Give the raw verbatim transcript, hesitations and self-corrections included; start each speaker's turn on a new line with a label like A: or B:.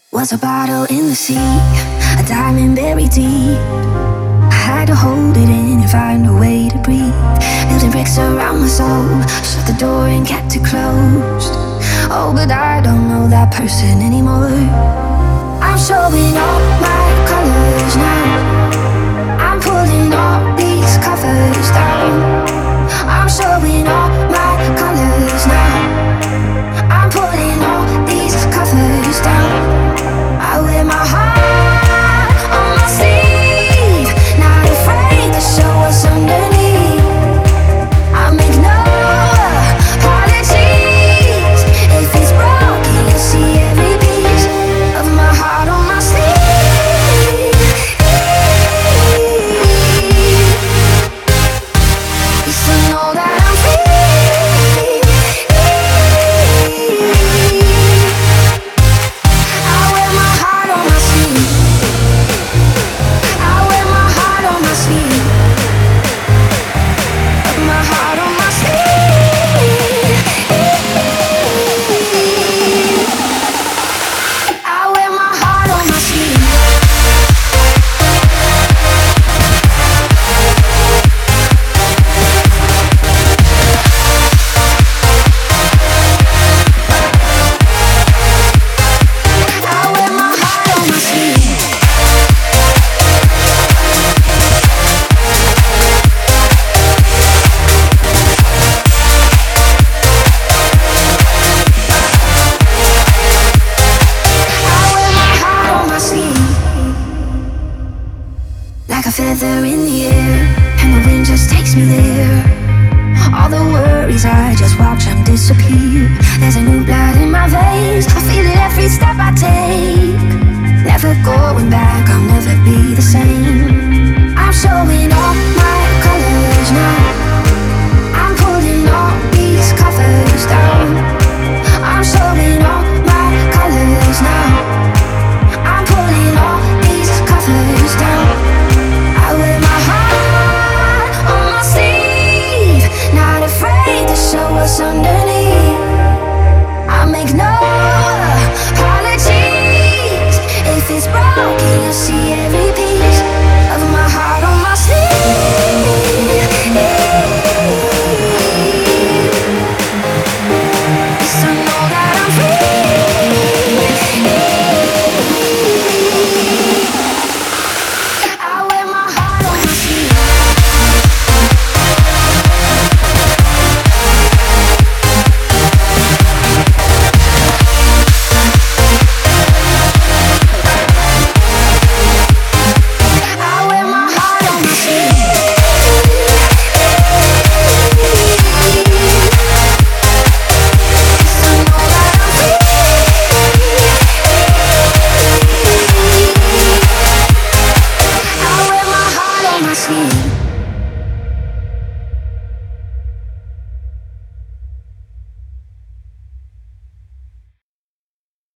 A: Was a bottle in the sea, a diamond buried deep. I had to hold it in and find a way to breathe. Building bricks around my soul, shut the door and kept it closed. Oh, but I don't know that person anymore. I'm showing all my colors now. I'm pulling all these covers down. I'm showing all my colors now. I'm pulling all these covers down. I wear my heart on my sleeve, not afraid to show what's underneath. I make no apologies. If it's broken, you'll see every piece of my heart on my sleeve. You still know that I'm free. Like a feather in the air, and the wind just takes me there. All the worries, I just watch them disappear. There's a new blood in my veins, I feel it every step I take. Never going back, I'll never be the same. I'm showing all my